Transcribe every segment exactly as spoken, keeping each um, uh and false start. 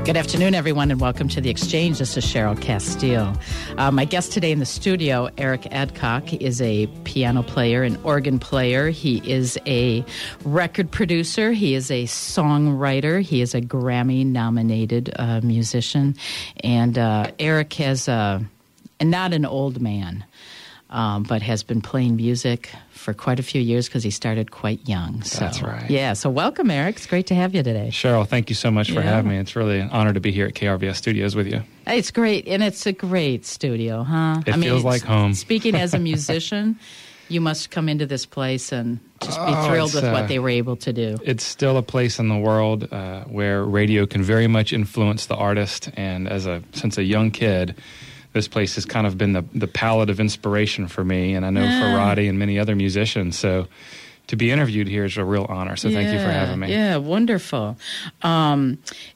Good afternoon, everyone, and welcome to The Exchange. This is Cheryl Castile. Uh, my guest today in the studio, Eric Adcock, is a piano player, an organ player. He is a record producer. He is a songwriter. He is a Grammy-nominated uh, musician. And uh, Eric has, uh, and not an old man, um, but has been playing music for quite a few years because he started quite young. So, That's right. Yeah, so welcome, Eric. It's great to have you today. Cheryl, thank you so much for Yeah. having me. It's really an honor to be here at K R V S Studios with you. It's great, and it's a great studio, huh? It feels like home. Speaking as a musician, you must come into this place and just be Oh, thrilled it's, with uh, what they were able to do. It's still a place in the world uh, where radio can very much influence the artist, and as a since a young kid, this place has kind of been the, the palette of inspiration for me, and I know Yeah. for Roddy and many other musicians. So to be interviewed here is a real honor, so thank you for having me. Yeah, wonderful. Um,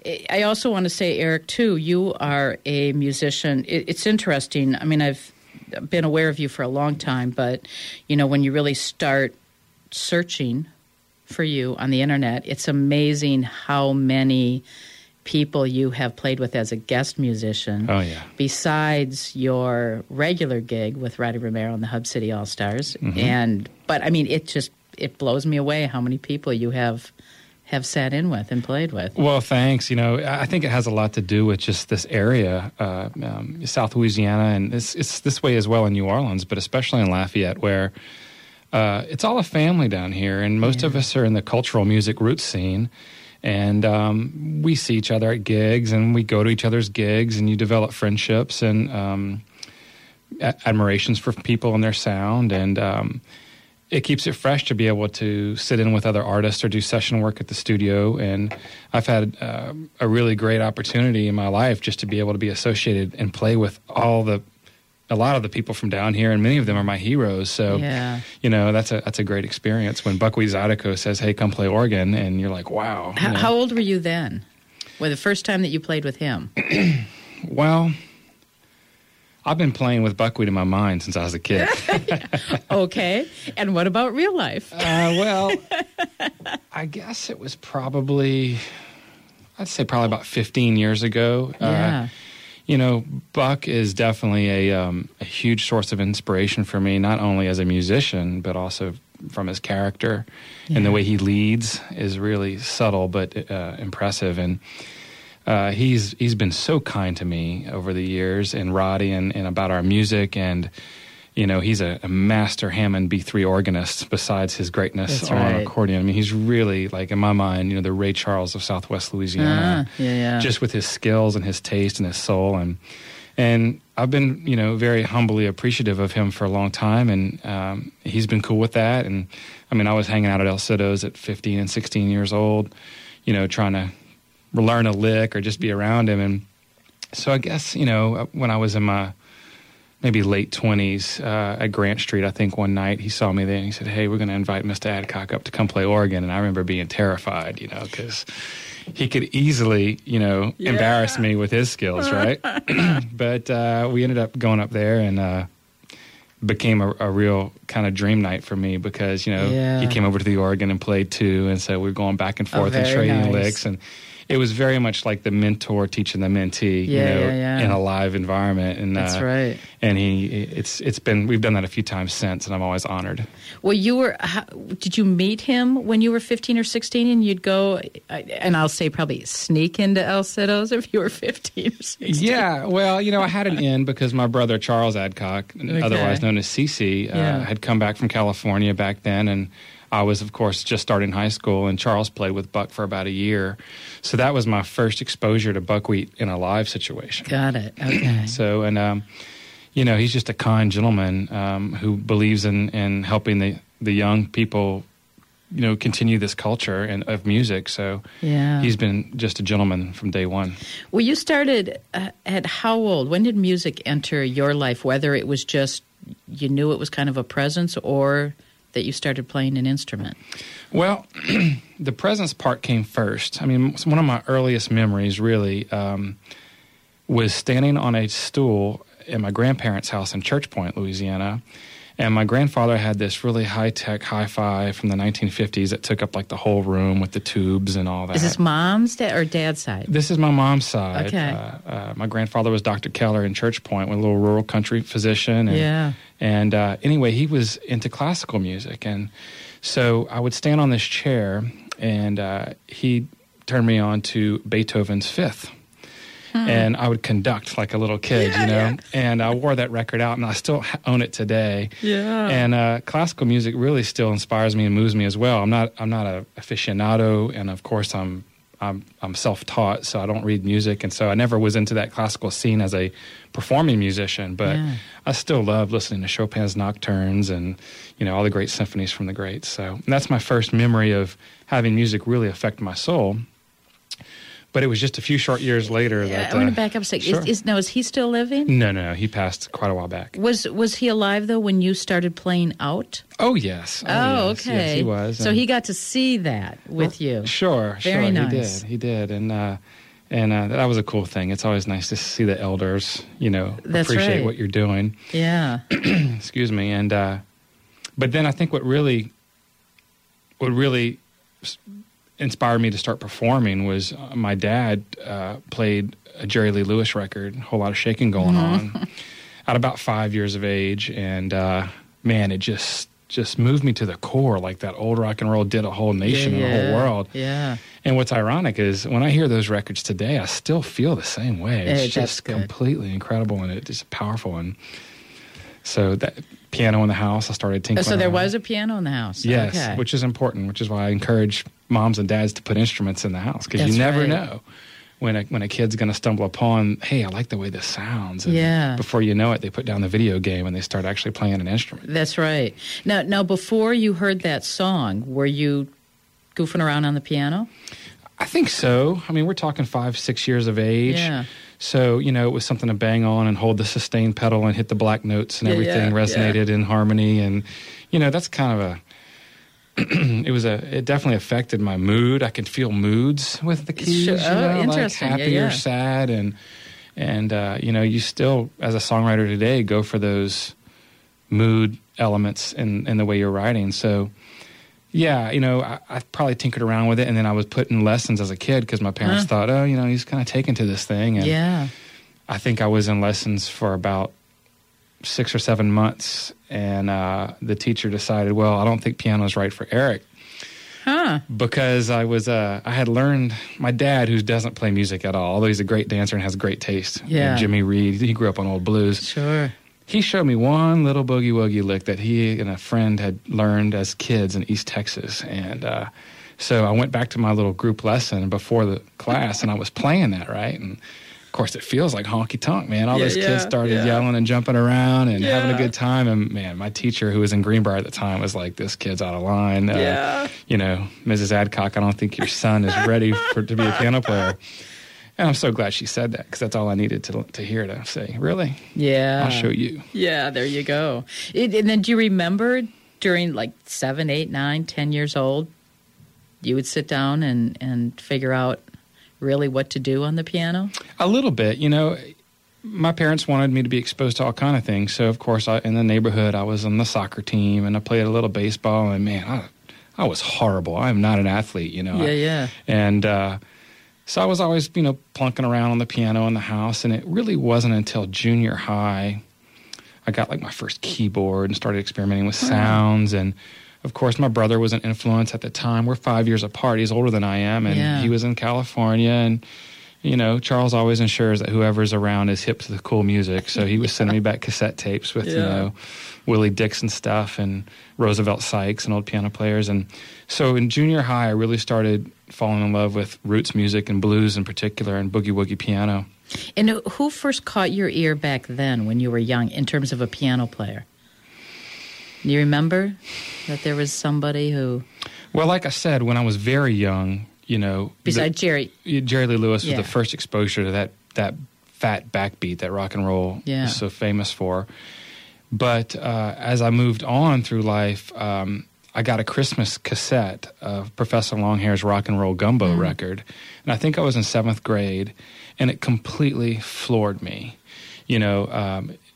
I also want to say, Eric, too, you are a musician. It, it's interesting. I mean, I've been aware of you for a long time, but, you know, when you really start searching for you on the internet, it's amazing how many people you have played with as a guest musician. Oh, yeah. Besides your regular gig with Roddy Romero and the Hub City All-Stars. Mm-hmm. And but I mean it just it blows me away how many people you have have sat in with and played with. Well, thanks. You know, I think it has a lot to do with just this area, uh, um, South Louisiana, and it's, it's this way as well in New Orleans, but especially in Lafayette, where uh, it's all a family down here, and most Yeah. of us are in the cultural music roots scene. And um, we see each other at gigs, and we go to each other's gigs, and you develop friendships and um, a- admirations for people and their sound. And um, it keeps it fresh to be able to sit in with other artists or do session work at the studio. And I've had uh, a really great opportunity in my life just to be able to be associated and play with all the a lot of the people from down here, and many of them are my heroes. So, Yeah. you know, that's a that's a great experience when Buckwheat Zydeco says, "Hey, come play organ," and you're like, "Wow." How, you know. how old were you then? Well, the first time that you played with him? Well, I've been playing with Buckwheat in my mind since I was a kid. Okay. And what about real life? uh, well, I guess it was probably, I'd say probably about fifteen years ago. Yeah. Uh, you know, Buck is definitely a, um, a huge source of inspiration for me, not only as a musician, but also from his character. And the Yeah. way he leads is really subtle but uh, impressive. And uh, he's he's been so kind to me over the years, and Roddy, and, and about our music. And, you know, he's a, a master Hammond B three organist besides his greatness That's on right. accordion. I mean, he's really, like, in my mind, you know, the Ray Charles of Southwest Louisiana. Ah, yeah, yeah. Just with his skills and his taste and his soul. And and I've been, you know, very humbly appreciative of him for a long time, and um, he's been cool with that. And, I mean, I was hanging out at El Cido's at fifteen and sixteen years old, you know, trying to learn a lick or just be around him. And so I guess, you know, when I was in my maybe late twenties uh, at Grant Street, I think one night he saw me there and he said, "Hey, we're going to invite Mister Adcock up to come play organ." And I remember being terrified, you know, because he could easily, you know, Yeah. embarrass me with his skills, right? But uh, we ended up going up there, and uh, became a, a real kind of dream night for me because, you know, Yeah. he came over to the organ and played too, and so we were going back and Oh, forth and very trading nice. licks, and it was very much like the mentor teaching the mentee, Yeah, you know, yeah, yeah. in a live environment. And That's uh, right. And he, it's it's been we've done that a few times since, and I'm always honored. Well, you were. How, did you meet him when you were fifteen or sixteen, and you'd go? And I'll say probably sneak into El Cido's if you were fifteen or sixteen. Yeah, well, you know, I had an in because my brother Charles Adcock, otherwise known as C C, uh, Yeah. had come back from California back then, and I was, of course, just starting high school, and Charles played with Buck for about a year. So that was my first exposure to Buckwheat in a live situation. Got it. Okay. So, and, um, you know, he's just a kind gentleman um, who believes in, in helping the, the young people, you know, continue this culture and of music. So Yeah. he's been just a gentleman from day one. Well, you started uh, at how old? When did music enter your life? Whether it was just you knew it was kind of a presence, or that you started playing an instrument? Well, the presence part came first. I mean, one of my earliest memories really um, was standing on a stool in my grandparents' house in Church Point, Louisiana, And my grandfather had this really high-tech hi-fi from the nineteen fifties that took up like the whole room with the tubes and all that. Is this mom's dad or dad's side? This is my mom's side. Okay. Uh, uh, my grandfather was Doctor Keller in Church Point, a little rural country physician. And, yeah. And uh, anyway, he was into classical music. And so I would stand on this chair, and uh, he turned me on to Beethoven's Fifth. Hmm. And I would conduct like a little kid, yeah, you know, yeah. And I wore that record out, and I still own it today. Yeah. And uh, classical music really still inspires me and moves me as well. I'm not I'm not a aficionado, and of course I'm I'm I'm self-taught, so I don't read music, and so I never was into that classical scene as a performing musician. But yeah. I still love listening to Chopin's nocturnes and you know all the great symphonies from the greats. So and that's my first memory of having music really affect my soul. But it was just a few short years later yeah, that... I want to uh, back up a second. Sure. Is, is, now, is he still living? No, no, no. He passed quite a while back. Was was he alive, though, when you started playing out? Oh, yes. Oh, oh yes. okay. Yes, he was. So and, he got to see that with well, you. Sure, Very sure. nice. He did. He did. And, uh, and uh, that was a cool thing. It's always nice to see the elders, you know, That's appreciate right. what you're doing. Yeah. Excuse me. And uh, but then I think what really, what really... inspired me to start performing was uh, my dad uh, played a Jerry Lee Lewis record, a whole lot of shaking going mm-hmm. on, at about five years of age, and uh, man, it just just moved me to the core, like that old rock and roll did a whole nation yeah, and a whole world. Yeah. And what's ironic is when I hear those records today, I still feel the same way. It's hey, just good. completely incredible, and it's just powerful. And so that piano in the house, I started tinkling. So there around. was a piano in the house. Yes, okay. which is important, which is why I encourage moms and dads to put instruments in the house, because you never right. know when a, when a kid's going to stumble upon, hey, I like the way this sounds. And yeah. before you know it, they put down the video game and they start actually playing an instrument. That's right. Now, now before you heard that song, were you goofing around on the piano? I think so. I mean, we're talking five, six years of age. Yeah. So, you know, it was something to bang on and hold the sustain pedal and hit the black notes and yeah, everything yeah, resonated yeah. in harmony. And, you know, that's kind of a, it was a, it definitely affected my mood. I could feel moods with the keys, sure. you oh, know, like interesting. happy yeah, yeah. or sad. And, and uh, you know, you still, as a songwriter today, go for those mood elements in, in the way you're writing. So, yeah, you know, I, I probably tinkered around with it, and then I was put in lessons as a kid because my parents huh. thought, oh, you know, he's kind of taken to this thing. And yeah. I think I was in lessons for about six or seven months, and uh, the teacher decided, well, I don't think piano's right for Eric. Huh. Because I was, uh, I had learned, my dad, who doesn't play music at all, although he's a great dancer and has great taste, yeah. Jimmy Reed, he grew up on old blues. Sure. He showed me one little boogie woogie lick that he and a friend had learned as kids in East Texas. And uh, so I went back to my little group lesson before the class, and I was playing that, right? And, of course, it feels like honky-tonk, man. All yeah, those yeah, kids started yeah. yelling and jumping around and yeah. having a good time. And, man, my teacher, who was in Greenbrier at the time, was like, this kid's out of line. Uh, yeah. You know, Missus Adcock, I don't think your son is ready for to be a piano player. And I'm so glad she said that, because that's all I needed to to hear, to say, really? Yeah. I'll show you. Yeah, there you go. It, and then do you remember during like seven, eight, nine, ten years old, you would sit down and, and figure out really what to do on the piano? A little bit. You know, my parents wanted me to be exposed to all kind of things. So, of course, I, in the neighborhood, I was on the soccer team, and I played a little baseball. And, man, I, I was horrible. I am not an athlete, you know. Yeah, I, yeah. And uh, so I was always, you know, plunking around on the piano in the house. And it really wasn't until junior high I got, like, my first keyboard and started experimenting with sounds. And, of course, my brother was an influence at the time. We're five years apart. He's older than I am, and yeah. he was in California. And, you know, Charles always ensures that whoever's around is hip to the cool music. So he was sending me back cassette tapes with, yeah. you know, Willie Dixon stuff and Roosevelt Sykes and old piano players. And so in junior high, I really started falling in love with roots music and blues in particular, and boogie-woogie piano. And who first caught your ear back then when you were young in terms of a piano player? Do you remember that there was somebody who... Well, like I said, when I was very young, you know... Besides the, Jerry. Jerry Lee Lewis yeah. was the first exposure to that, that fat backbeat that rock and roll yeah. is so famous for. But uh, as I moved on through life, um, I got a Christmas cassette of Professor Longhair's Rock and Roll Gumbo mm. record. And I think I was in seventh grade, and it completely floored me. You know... Um,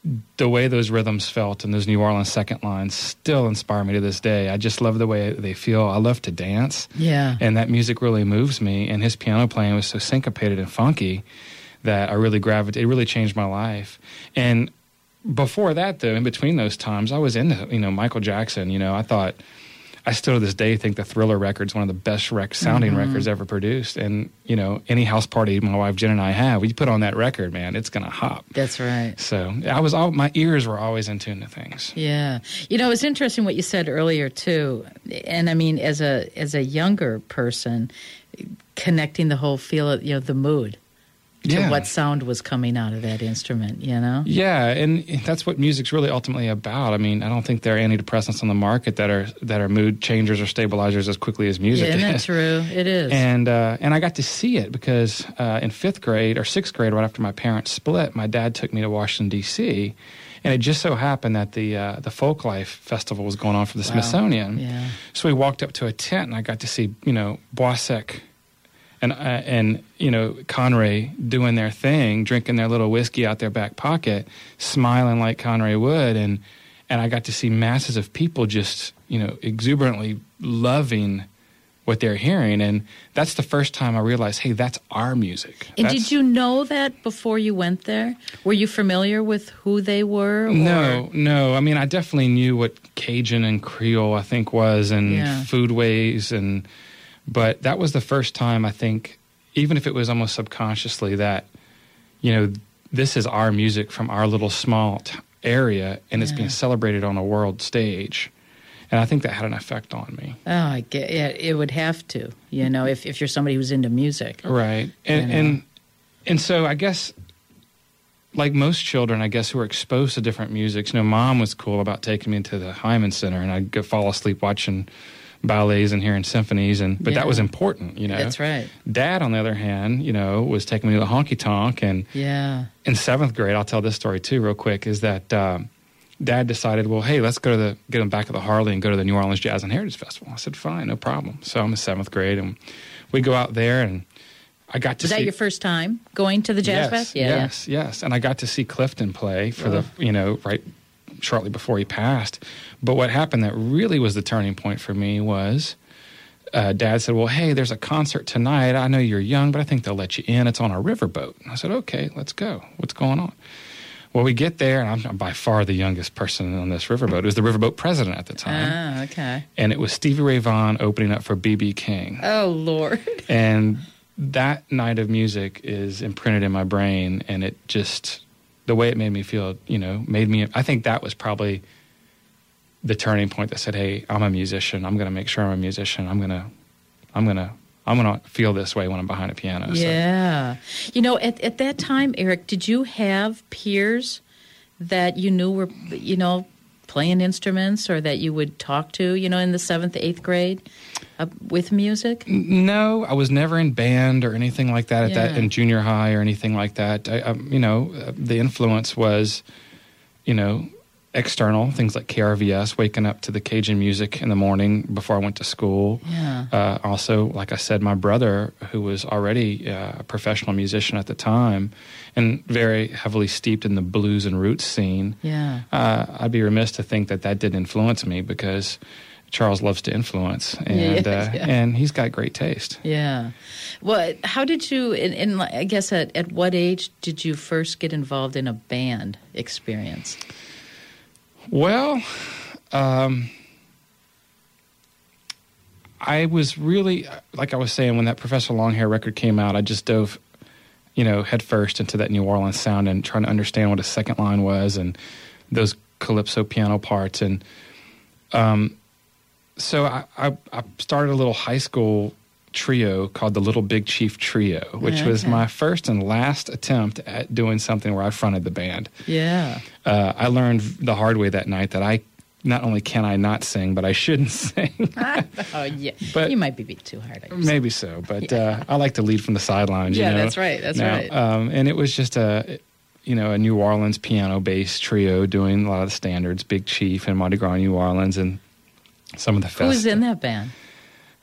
the way those rhythms felt and those New Orleans second lines still inspire me to this day. I just love the way they feel. I love to dance. Yeah. And that music really moves me. And his piano playing was so syncopated and funky that I really gravitated. It really changed my life. And before that, though, in between those times, I was into, you know, Michael Jackson. You know, I thought, I still to this day think the Thriller record's one of the best rec- sounding mm-hmm. records ever produced. And, you know, any house party my wife Jen and I have, we put on that record, man, it's going to hop. That's right. So I was all, my ears were always in tune to things. Yeah. You know, it's interesting what you said earlier, too. And I mean, as a as a younger person, connecting the whole feel of, you know, the mood. To yeah. what sound was coming out of that instrument, you know? Yeah, and that's what music's really ultimately about. I mean, I don't think there are antidepressants on the market that are that are mood changers or stabilizers as quickly as music yeah, isn't is. that true? It is. And uh, and I got to see it because uh, in fifth grade or sixth grade, right after my parents split, my dad took me to Washington, D C, and it just so happened that the uh, the Folklife Festival was going on for the wow. Smithsonian. Yeah. So we walked up to a tent, and I got to see, you know, Boisec and, uh, and you know, Conray doing their thing, drinking their little whiskey out their back pocket, smiling like Conray would. And, and I got to see masses of people just, you know, exuberantly loving what they're hearing. And that's the first time I realized, hey, that's our music. And that's, did you know that before you went there? Were you familiar with who they were? Or? No, no. I mean, I definitely knew what Cajun and Creole, I think, was, and yeah. foodways, and but that was the first time, I think, even if it was almost subconsciously, that, you know, this is our music from our little small t- area, and it's yeah. being celebrated on a world stage. And I think that had an effect on me. Oh, I get yeah, it would have to, you know, if, if you're somebody who's into music. Right. And, you know? and and so I guess, like most children, I guess, who are exposed to different musics, you know, Mom was cool about taking me to the Hyman Center, and I'd go fall asleep watching ballets and hearing symphonies, and but yeah. that was important, you know. That's right. Dad, on the other hand, you know, was taking me to the honky tonk, and yeah. in seventh grade, I'll tell this story too, real quick, is that um, Dad decided, well, hey, let's go to the get him back of the Harley and go to the New Orleans Jazz and Heritage Festival. I said, fine, no problem. So I'm in seventh grade, and we go out there, and I got to was see. that your first time going to the Jazz yes, Fest? Yeah, yes, yeah. yes, and I got to see Clifton play for oh. the, you know, right shortly before he passed. But what happened that really was the turning point for me was. Uh, Dad said, well, hey, there's a concert tonight. I know you're young, but I think they'll let you in. It's on a riverboat. And I said, okay, let's go. What's going on? Well, we get there, and I'm by far the youngest person on this riverboat. It was the riverboat president at the time. Ah, okay. And it was Stevie Ray Vaughan opening up for B B King. Oh, Lord. And that night of music is imprinted in my brain, and it just, the way it made me feel, you know, made me, I think that was probably the turning point that said, hey, I'm a musician. I'm going to make sure I'm a musician. I'm going to, I'm going to, I'm going to feel this way when I'm behind a piano. Yeah. So. You know, at, at that time, Eric, did you have peers that you knew were, you know, playing instruments, or that you would talk to, you know, in the seventh, eighth grade uh, with music? No, I was never in band or anything like that at yeah. that in junior high or anything like that. I, I, you know, uh, the influence was, you know, external, things like K R V S, waking up to the Cajun music in the morning before I went to school. Yeah. Uh, also, like I said, my brother, who was already uh, a professional musician at the time and very heavily steeped in the blues and roots scene, yeah. uh, I'd be remiss to think that that didn't influence me, because Charles loves to influence, and yeah, uh, yeah. and he's got great taste. Yeah. Well, how did you, in, in I guess, at, at what age did you first get involved in a band experience? Well, um, I was really, like I was saying, when that Professor Longhair record came out, I just dove, you know, headfirst into that New Orleans sound and trying to understand what a second line was and those calypso piano parts. And um, so I, I, I started a little high school trio called the Little Big Chief Trio, which okay. was my first and last attempt at doing something where I fronted the band. Yeah. Uh, I learned the hard way that night that I not only can I not sing, but I shouldn't sing. oh, yeah. But you might be being too hard on yourself. Maybe so, but yeah. uh, I like to lead from the sidelines. Yeah, you know? that's right. That's now, right. Um, and it was just a, you know, a New Orleans piano-based trio doing a lot of the standards, Big Chief and Mardi Gras New Orleans, and some of the Who was fest- in that band?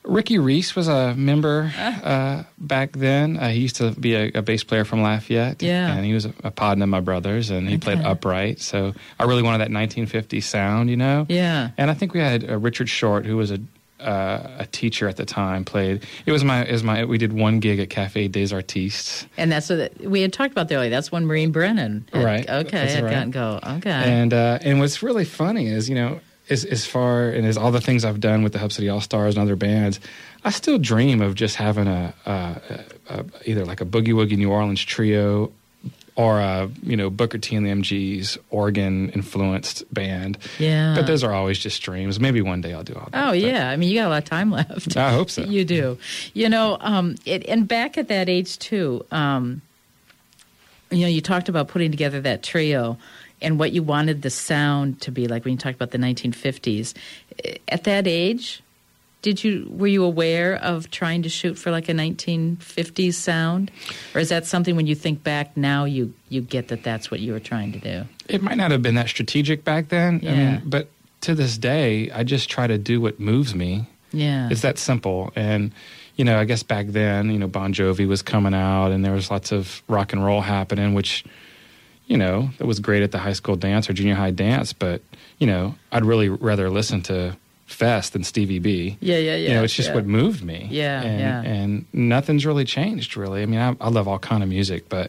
Ricky Reese was a member uh, back then. Uh, he used to be a, a bass player from Lafayette. Yeah. And he was a, a partner of my brother's, and he Okay. played upright. So I really wanted that nineteen fifties sound, you know? Yeah. And I think we had uh, Richard Short, who was a uh, a teacher at the time, played. It was my, it was my, we did one gig at Café des Artistes. And that's what that, we had talked about there earlier. That's when Maureen Brennan. Had, Right. Okay. That's Had right. gotten go. Okay. And, uh, and what's really funny is, you know, as, as far and as all the things I've done with the Hub City All Stars and other bands, I still dream of just having a, a, a, a either like a Boogie Woogie New Orleans trio or a, you know, Booker T and the M Gs organ influenced band. Yeah. But those are always just dreams. Maybe one day I'll do all that. Oh, but yeah. I mean, you got a lot of time left. I hope so. You do. You know, um, it, and back at that age, too, um, you know, you talked about putting together that trio and what you wanted the sound to be like when you talked about the nineteen fifties. At that age, did you were you aware of trying to shoot for like a nineteen fifties sound? Or is that something when you think back now you, you get that that's what you were trying to do? It might not have been that strategic back then. I Yeah. mean, but to this day, I just try to do what moves me. Yeah. It's that simple. And, you know, I guess back then, you know, Bon Jovi was coming out and there was lots of rock and roll happening, which, you know, it was great at the high school dance or junior high dance. But, you know, I'd really rather listen to Fest than Stevie B. Yeah, yeah, yeah. You know, it's just yeah. what moved me. Yeah, and, yeah. And nothing's really changed, really. I mean, I, I love all kind of music, but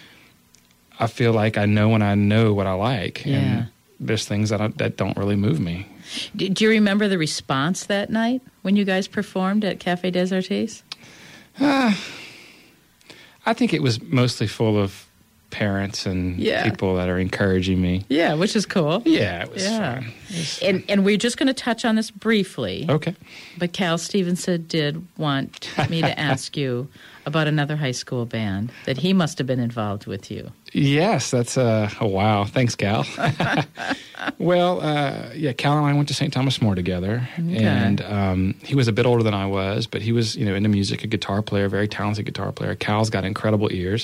I feel like I know when I know what I like. Yeah. And there's things that I, that don't really move me. Do, do you remember the response that night when you guys performed at Café des Artistes? Uh, I think it was mostly full of parents and Yeah. people that are encouraging me. Yeah, which is cool. Yeah, it was Yeah. fun. It was And and we're just going to touch on this briefly. Okay. But Cal Stevenson did want me to ask you about another high school band that he must have been involved with you. Yes, that's uh, oh, wow. Thanks, Cal. Well, uh, yeah, Cal and I went to Saint Thomas More together, Okay. and um, he was a bit older than I was, but he was, you know, into music, a guitar player, very talented guitar player. Cal's got incredible ears,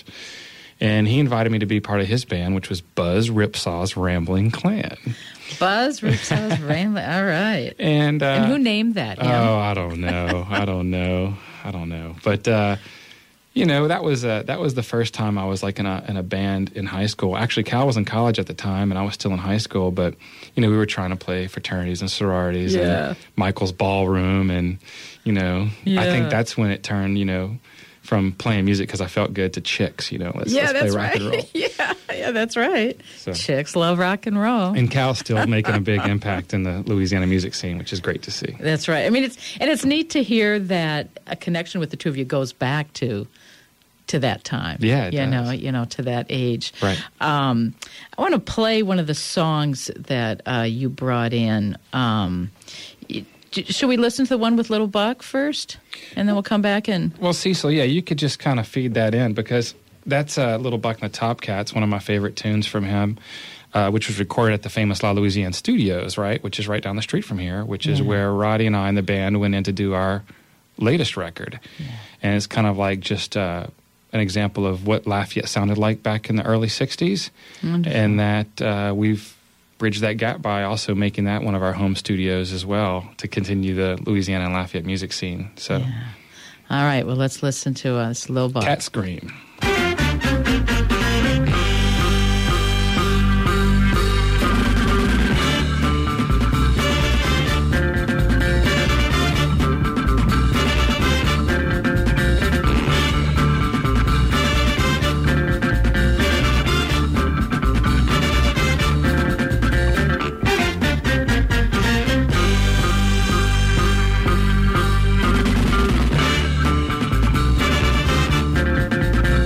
and he invited me to be part of his band, which was Buzz Ripsaw's Rambling Clan. Buzz Ripsaw's Rambling. All right. And, uh, And who named that? Him? Oh, I don't know. I don't know. I don't know. But uh, you know, that was uh, that was the first time I was like in a in a band in high school. Actually, Cal was in college at the time, and I was still in high school. But you know, we were trying to play fraternities and sororities, Yeah. and Michael's Ballroom, and you know, I Yeah. think that's when it turned. You know, from playing music because I felt good to chicks. You know, let's, Yeah, let's play that's rock right. and roll. yeah, yeah, that's right. So- Chicks love rock and roll. And Cal's still making a big impact in the Louisiana music scene, which is great to see. That's right. I mean, it's and it's neat to hear that a connection with the two of you goes back to to that time. Yeah, it you does. know, you know, to that age. Right. Um, I want to play one of the songs that uh, you brought in. Um, y- should we listen to the one with Little Buck first, and then we'll come back and Well, Cecil, yeah, you could just kind of feed that in because that's uh, Little Buck and the Top Cats, one of my favorite tunes from him, uh, which was recorded at the famous La Louisiane Studios, right, which is right down the street from here, which is where Roddy and I and the band went in to do our latest record. Yeah. And it's kind of like just uh, an example of what Lafayette sounded like back in the early sixties, Wonderful. and that uh, we've bridged that gap by also making that one of our home studios as well to continue the Louisiana and Lafayette music scene. So, Yeah. All right, well, let's listen to us, Little Buck. Cat Scream. Thank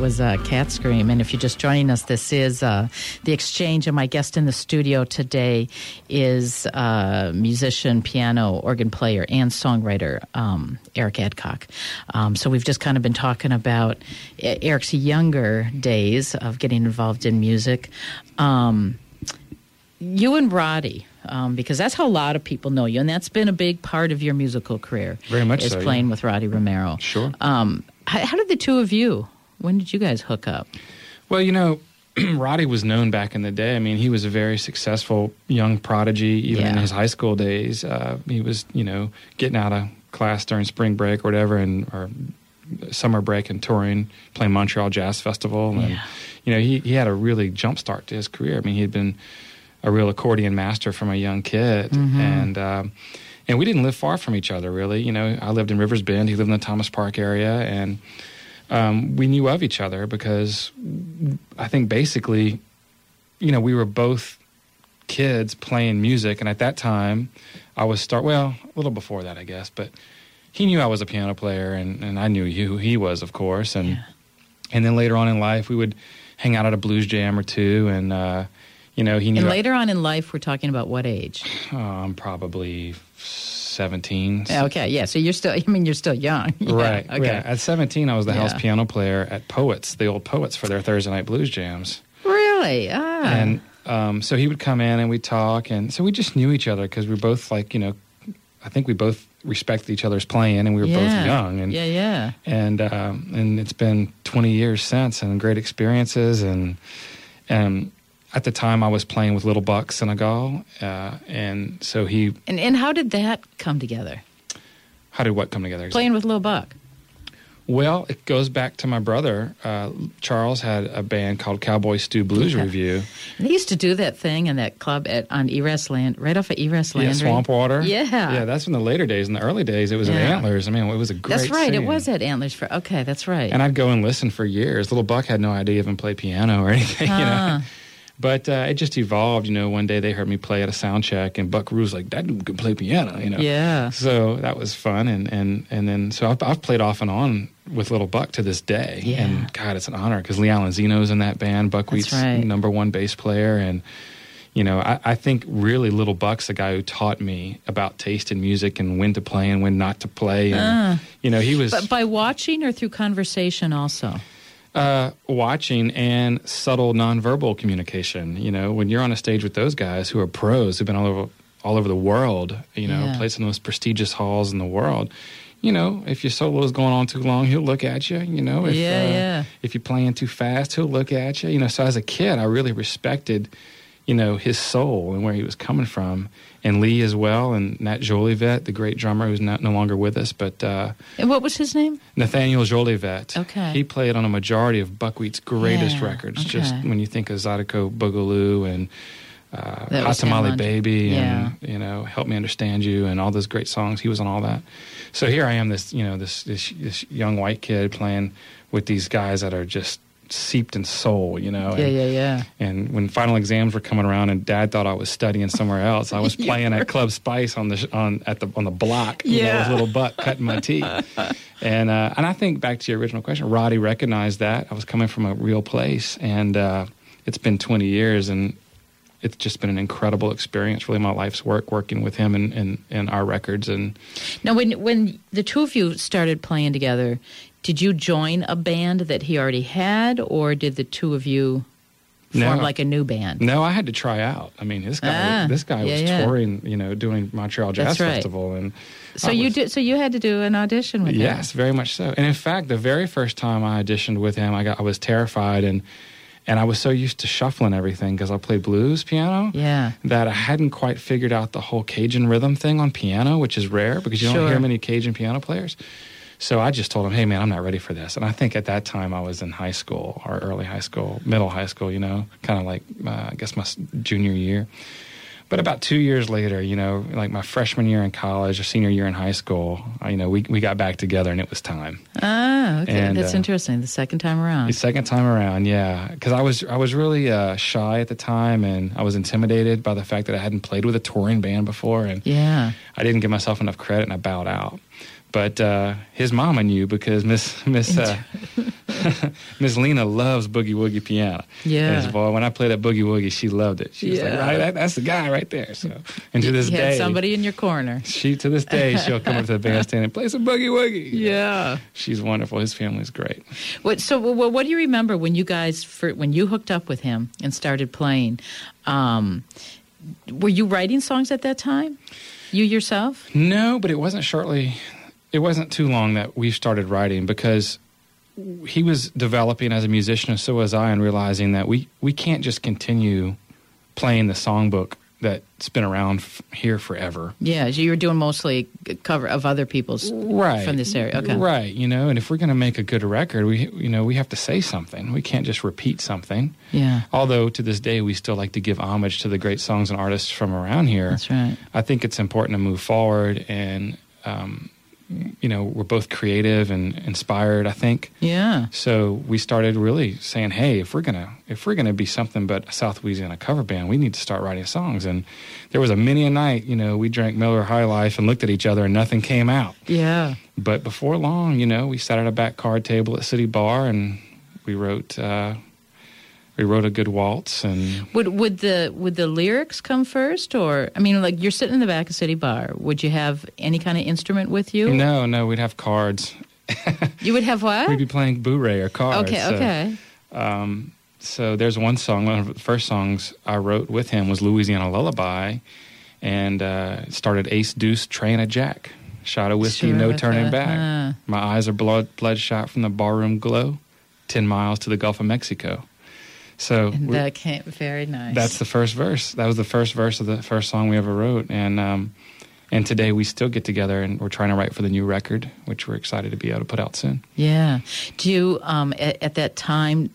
was uh, Cat Scream. And if you're just joining us, this is uh, The Exchange, and my guest in the studio today is uh, musician, piano, organ player, and songwriter um, Eric Adcock. Um, so we've just kind of been talking about Eric's younger days of getting involved in music. Um, you and Roddy, um, because that's how a lot of people know you, and that's been a big part of your musical career. Very much is so, playing yeah. with Roddy Romero. Sure. Um, how, how did the two of you, when did you guys hook up? Well, you know, Roddy was known back in the day. I mean, he was a very successful young prodigy, even Yeah. in his high school days. Uh, he was, you know, getting out of class during spring break or whatever, and or summer break and touring, playing Montreal Jazz Festival. And, Yeah. you know, he, he had a really jump start to his career. I mean, he had been a real accordion master from a young kid. Mm-hmm. And um, and we didn't live far from each other, really. You know, I lived in Rivers Bend. He lived in the Thomas Park area. And um, we knew of each other because I think basically, you know, we were both kids playing music. And at that time, I was start well, a little before that, I guess. But he knew I was a piano player, and, and I knew who he was, of course. And Yeah. and then later on in life, we would hang out at a blues jam or two. And, uh, you know, he knew And I- later on in life, we're talking about what age? Oh, I'm probably seventeen. Okay, yeah, so you're still, I mean, you're still young. Yeah, Right. Okay. Yeah. At seventeen, I was the house Yeah. piano player at Poets, the old Poets, for their Thursday night blues jams. Really? Ah. And um, so he would come in and we'd talk. And so we just knew each other because we were both like, you know, I think we both respected each other's playing, and we were yeah. both young. And yeah, yeah. and um, and it's been twenty years since, and great experiences. And and at the time, I was playing with Little Buck Senegal, uh, and so he. And and how did that come together? How did what come together? Playing with Lil Buck. Well, it goes back to my brother. Uh, Charles had a band called Cowboy Stew Blues Yeah. Review. And they used to do that thing in that club at on Eras Land, right off of Eras Landry. Yeah, Swamp Water. Yeah. Yeah, that's in the later days. In the early days, it was at Yeah. Antlers. I mean, it was a great That's right. scene. It was at Antlers for. Okay, that's right. And I'd go and listen for years. Little Buck had no idea even play piano or anything, you Ah. know. But uh, it just evolved. You know, one day they heard me play at a sound check, and Buck Rue's like, "That dude can play piano," you know. Yeah. So that was fun, and and and then so I've, I've played off and on with Little Buck to this day. Yeah. And God, it's an honor because Lee Alanzino's in that band. Buckwheat's right. number one bass player, and you know, I, I think really Little Buck's the guy who taught me about taste in music and when to play and when not to play. And Ah. you know, he was But by watching or through conversation also? uh, watching and subtle nonverbal communication. You know, when you're on a stage with those guys who are pros, who've been all over all over the world, you know, Yeah. played some of the most prestigious halls in the world. You know, if your solo is going on too long, he'll look at you. You know, if, Yeah, uh, yeah. if you're playing too fast, he'll look at you. You know, so as a kid, I really respected, you know, his soul and where he was coming from, and Lee as well, and Nat Jolivet, the great drummer who's not no longer with us, but uh, And what was his name? Nathaniel Jolivet. Okay. He played on a majority of Buckwheat's greatest Yeah, records. okay. Just when you think of Zydeco Boogaloo and uh, That Hot was him Tamale on- Baby yeah. and you know Help Me Understand You and all those great songs, he was on all that. So here I am, this you know this this, this young white kid playing with these guys that are just seeped in soul, you know. Yeah, and, yeah, yeah. And when final exams were coming around, and Dad thought I was studying somewhere else, I was playing at Club Spice on the sh- on at the on the block. You know, Yeah. with Little Buck cutting my teeth. And uh, and I think back to your original question, Roddy recognized that I was coming from a real place, and uh, it's been twenty years, and it's just been an incredible experience. Really, my life's work working with him and and, and our records. And Now, when when the two of you started playing together, did you join a band that he already had, or did the two of you form No. like a new band? no, I had to try out. I mean, this guy Ah, this guy yeah, was yeah. touring, you know, doing Montreal Jazz That's right. Festival, and So I you was- did. So you had to do an audition with him. Yes, very much so. And in fact, the very first time I auditioned with him, I got I was terrified, and and I was so used to shuffling everything because I played blues piano. Yeah. That I hadn't quite figured out the whole Cajun rhythm thing on piano, which is rare because you Sure. don't hear many Cajun piano players. So I just told him, hey, man, I'm not ready for this. And I think at that time I was in high school or early high school, middle high school, you know, kind of like, uh, I guess my s- junior year. But about two years later, you know, like my freshman year in college or senior year in high school, uh, you know, we, we got back together and it was time. Ah, okay. And, That's uh, interesting. The second time around. The second time around, yeah, because I was I was really uh, shy at the time, and I was intimidated by the fact that I hadn't played with a touring band before, and Yeah. I didn't give myself enough credit, and I bowed out. But uh, his mama knew because Miss Miss uh, Miss Lena loves boogie woogie piano. Yeah. And boy, when I played that boogie woogie, she loved it. She was Yeah. like, right, that, that's the guy right there. So, and to this you day, had somebody in your corner. She to this day she'll come up to the bandstand and play some boogie woogie. Yeah. She's wonderful. His family's great. What, so, well, what do you remember when you guys, for, when you hooked up with him and started playing? Um, were you writing songs at that time? You yourself? No, but it wasn't shortly. It wasn't too long that we started writing because he was developing as a musician, and so was I, and realizing that we, we can't just continue playing the songbook that's been around f- here forever. Yeah, so you were doing mostly a cover of other people's right from this area. Okay, right. You know, and if we're going to make a good record, we you know we have to say something. We can't just repeat something. Yeah. Although to this day we still like to give homage to the great songs and artists from around here. That's right. I think it's important to move forward and. Um, you know, we're both creative and inspired, I think. Yeah. So we started really saying, hey, if we're gonna if we're gonna be something but a South Louisiana cover band, we need to start writing songs. And there was a many a night, you know, we drank Miller High Life and looked at each other and nothing came out. Yeah. But before long, you know, we sat at a back card table at City Bar and we wrote uh, we wrote a good waltz. And would would the would the lyrics come first, or I mean, like you're sitting in the back of City Bar, would you have any kind of instrument with you? No, no, we'd have cards. You would have what? We'd be playing bourrée or cards. Okay, so, okay. Um, so there's one song, one of the first songs I wrote with him was Louisiana Lullaby, and uh, it started Ace Deuce Train a Jack. Shot of whiskey, Sure, no with turning that, back. huh. My eyes are blood bloodshot from the barroom glow. Ten miles to the Gulf of Mexico. So And we- that came very nice. that's the first verse. That was the first verse of the first song we ever wrote, and um, and today we still get together and we're trying to write for the new record, which we're excited to be able to put out soon. Yeah. Do you um, at, at that time?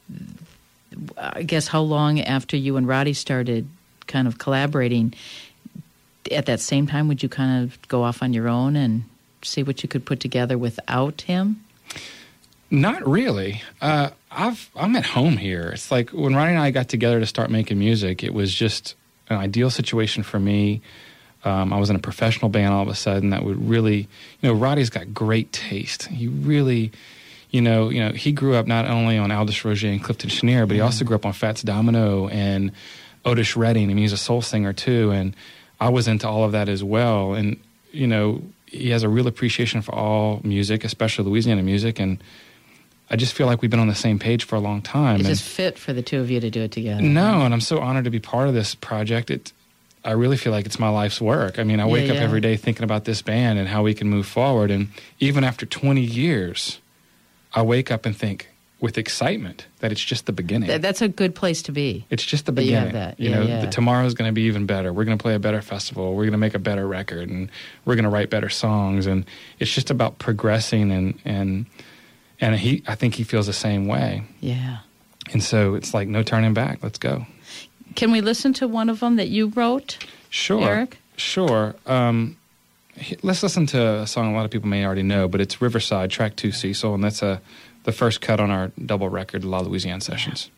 I guess how long after you and Roddy started kind of collaborating? At that same time, would you kind of go off on your own and see what you could put together without him? Not really. Uh, I've, I'm at home here. It's like when Roddy and I got together to start making music, it was just an ideal situation for me. Um, I was in a professional band all of a sudden that would really, you know, Roddy's got great taste. He really, you know, you know, he grew up not only on Aldous Roger and Clifton Chenier, but he also grew up on Fats Domino and Otis Redding. I mean, he's a soul singer too, and I was into all of that as well. And you know, he has a real appreciation for all music, especially Louisiana music, and I just feel like we've been on the same page for a long time. It and just fit for the two of you to do it together. no, and I'm so honored to be part of this project. It, I really feel like it's my life's work. I mean, I wake Yeah, up yeah. every day thinking about this band and how we can move forward. And even after twenty years, I wake up and think with excitement that it's just the beginning. Th- that's a good place to be. It's just the that you have beginning. that. You Yeah, know, yeah. the, tomorrow's going to be even better. We're going to play a better festival. We're going to make a better record, and we're going to write better songs. And it's just about progressing. And and and he, I think he feels the same way. Yeah. And so it's like no turning back. Let's go. Can we listen to one of them that you wrote? Sure. Eric? Sure. Um, he- let's listen to a song a lot of people may already know, but it's Riverside, track two, Cecil, and that's a the first cut on our double record, La Louisiane Sessions.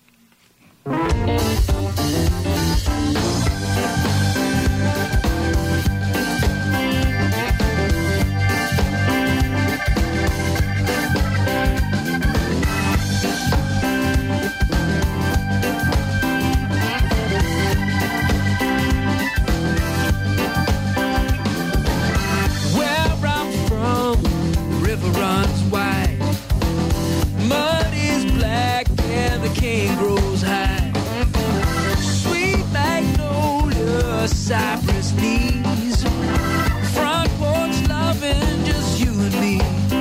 Where I'm from, the river runs wide. Mud is black and the cane grows high. Sweet magnolia, cypress knees. Front porch loving, just you and me.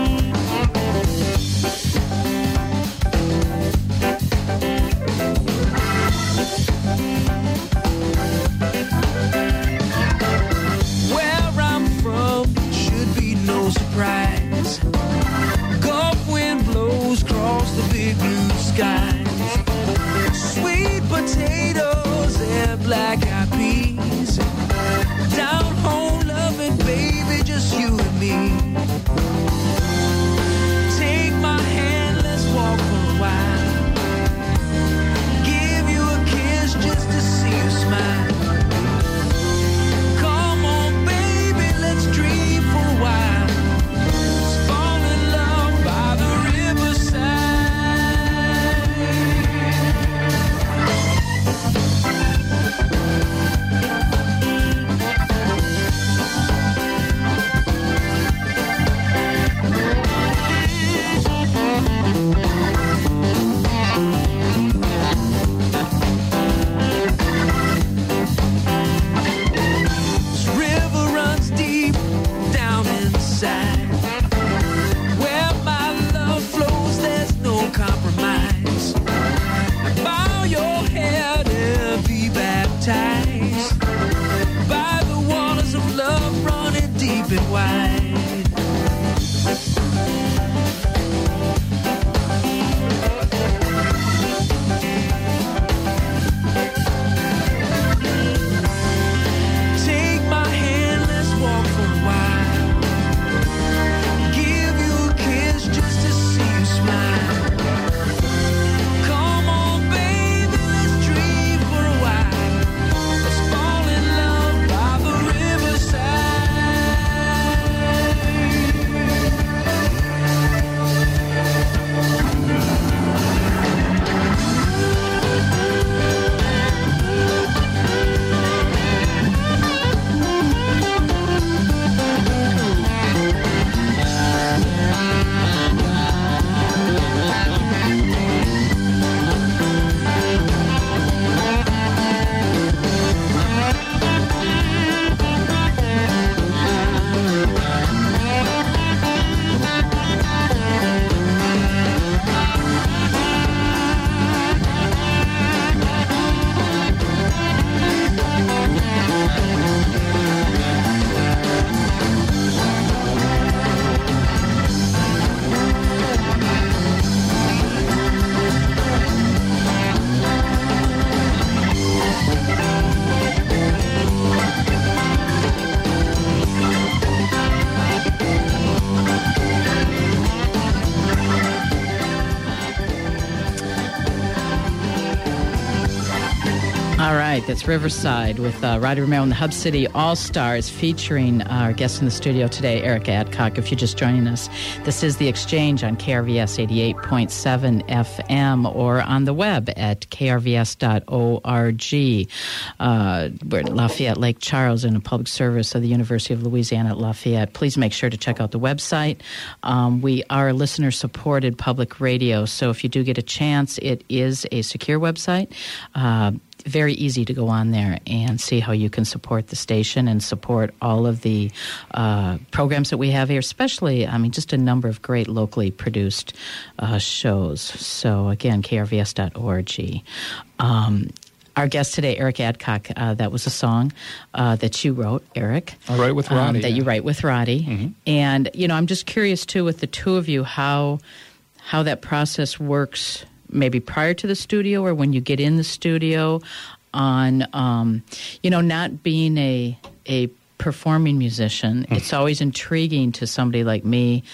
Where I'm from should be no surprise. Gulf wind blows across the big blue skies. Sweet potatoes and black-eyed peas. Down home loving, baby, just you and me. Take my hand, let's walk for a while. Give you a kiss just to see you smile. Come on, baby, let's dream for a while. Let's fall in love by the riverside. it wide. Take my hand, let's walk for a while. Give you a kiss just to see you smile. Come on, baby, let's dream for a while. Let's fall in love by the All right, that's Riverside with uh, Roddy Romero and the Hub City All-Stars, featuring our guest in the studio today, Eric Adcock. If you're just joining us, this is The Exchange on K R V S eighty-eight point seven F M or on the web at k r v s dot org. Uh, we're at Lafayette Lake Charles in a public service of the University of Louisiana at Lafayette. Please make sure to check out the website. Um, we are listener-supported public radio, so if you do get a chance, it is a secure website. Uh, very easy to go on there and see how you can support the station and support all of the uh, programs that we have here, especially, I mean, just a number of great locally produced uh, shows. So, again, k r v s dot org. Um, our guest today, Eric Adcock, uh, that was a song uh, that you wrote, Eric. I write with Roddy. Um, that yeah. you write with Roddy. Mm-hmm. And, you know, I'm just curious, too, with the two of you, how how that process works maybe prior to the studio or when you get in the studio on, um, you know, not being a a performing musician. Mm. It's always intriguing to somebody like me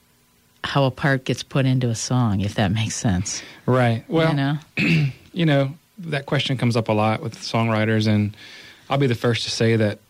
how a part gets put into a song, if that makes sense. Right. Well, you know, you know that question comes up a lot with songwriters, and I'll be the first to say that,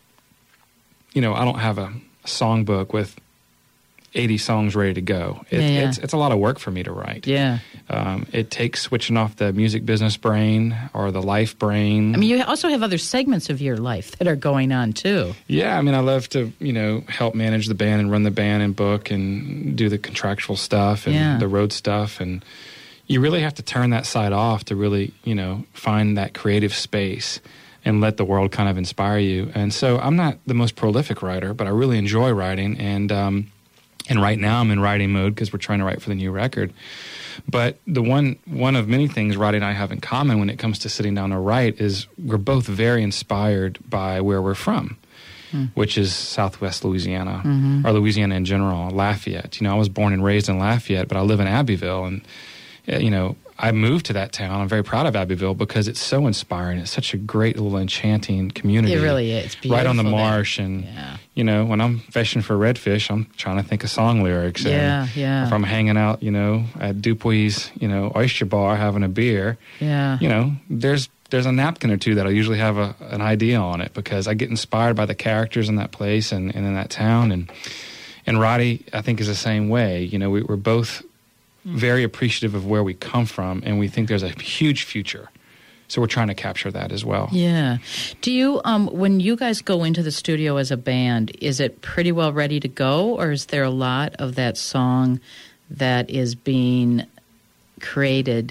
you know, I don't have a songbook with eighty songs ready to go. It, yeah, yeah. It's it's a lot of work for me to write. Yeah. Um, it takes switching off the music business brain or the life brain. I mean, you also have other segments of your life that are going on, too. Yeah, I mean, I love to, you know, help manage the band and run the band and book and do the contractual stuff and Yeah. the road stuff. And you really have to turn that side off to really, you know, find that creative space and let the world kind of inspire you. And so I'm not the most prolific writer, but I really enjoy writing. And, um, and right now I'm in writing mode because we're trying to write for the new record. But the one one of many things Roddy and I have in common when it comes to sitting down to write is we're both very inspired by where we're from, mm. which is Southwest Louisiana, mm-hmm. or Louisiana in general, Lafayette. You know, I was born and raised in Lafayette, but I live in Abbeville, and you know, I moved to that town. I'm very proud of Abbeville because it's so inspiring. It's such a great little enchanting community. It really is. It's beautiful. Right on the there. marsh. And, yeah. you know, when I'm fishing for redfish, I'm trying to think of song lyrics. Yeah, and yeah. If I'm hanging out, you know, at Dupuy's, you know, oyster bar having a beer, yeah. you know, there's there's a napkin or two that I usually have a, an idea on it because I get inspired by the characters in that place and, and in that town. And, and Roddy, I think, is the same way. You know, we, we're both very appreciative of where we come from, and we think there's a huge future. So we're trying to capture that as well. Yeah. Do you, um, when you guys go into the studio as a band, is it pretty well ready to go, or is there a lot of that song that is being created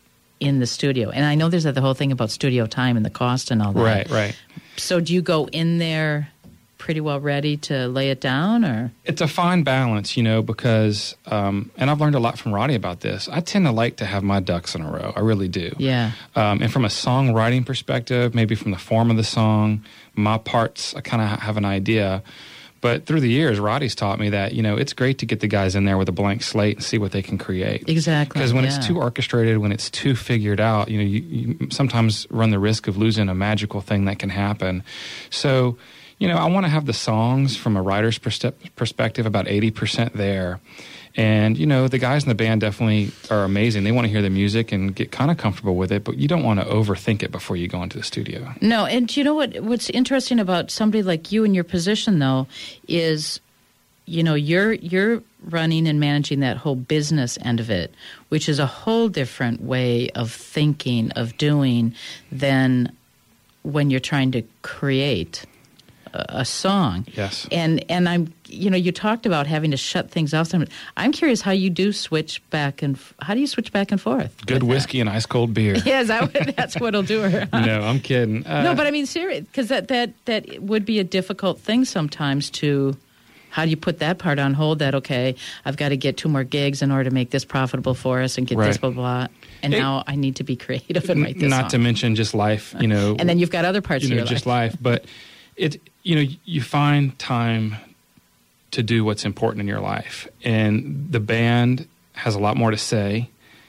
in the studio? And I know there's the whole thing about studio time and the cost and all that. Right, right. So do you go in there pretty well ready to lay it down, or? It's a fine balance, you know, because, um, and I've learned a lot from Roddy about this. I tend to like to have my ducks in a row. I really do. Yeah. Um, and from a songwriting perspective, maybe from the form of the song, my parts, I kind of have an idea. But through the years, Roddy's taught me that, you know, it's great to get the guys in there with a blank slate and see what they can create. Exactly. Because when yeah. it's too orchestrated, when it's too figured out, you know, you, you sometimes run the risk of losing a magical thing that can happen. So, you know, I want to have the songs from a writer's perspe- perspective about eighty percent there. And, you know, the guys in the band definitely are amazing. They want to hear the music and get kind of comfortable with it, but you don't want to overthink it before you go into the studio. No, and you know what? What's interesting about somebody like you in your position, though, is, you know, you're you're running and managing that whole business end of it, which is a whole different way of thinking, of doing, than when you're trying to create a, a song. Yes. And and I'm, you know, you talked about having to shut things off. I'm curious how you do switch back and how do you switch back and forth? Good whiskey and ice cold beer. Yeah, is that what, that's what'll do her. Huh? No, I'm kidding. Uh, no, but I mean, serious, because that, that, that would be a difficult thing sometimes to, how do you put that part on hold that, okay, I've got to get two more gigs in order to make this profitable for us and get right. this, blah, blah, and it, now I need to be creative and write this Not song. to mention just life, you know. And then you've got other parts you of know, your just life. life. But, it, you know, you find time to do what's important in your life. And the band has a lot more to say.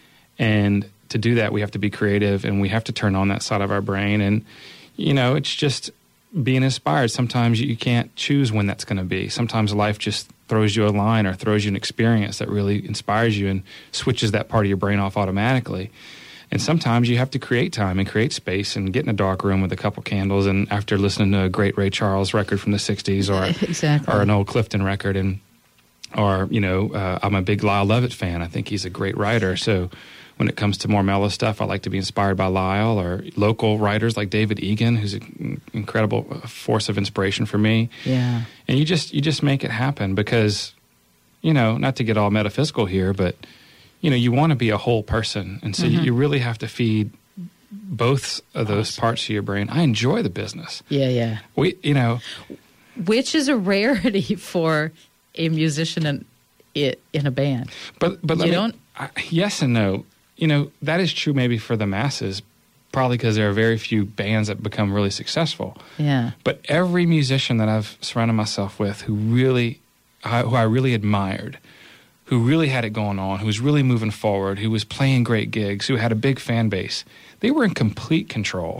And to do that, we have to be creative and we have to turn on that side of our brain. And, you know, it's just being inspired. Sometimes you can't choose when that's going to be. Sometimes life just throws you a line or throws you an experience that really inspires you and switches that part of your brain off automatically. And sometimes you have to create time and create space and get in a dark room with a couple candles and after listening to a great Ray Charles record from the sixties or exactly. or an old Clifton record and or, you know, uh, I'm a big Lyle Lovett fan. I think he's a great writer. So when it comes to more mellow stuff, I like to be inspired by Lyle or local writers like David Egan, who's an incredible force of inspiration for me. Yeah. And you just you just make it happen because, you know, not to get all metaphysical here, but, you know, you want to be a whole person. And so mm-hmm. you really have to feed both of those awesome. parts of your brain. I enjoy the business. Yeah, yeah. We, you know. Which is a rarity for a musician in, in a band. But, but let you me, don't? I, yes and no. You know, that is true maybe for the masses, probably because there are very few bands that become really successful. Yeah. But every musician that I've surrounded myself with who really, who I really admired, who really had it going on, who was really moving forward, who was playing great gigs, who had a big fan base, they were in complete control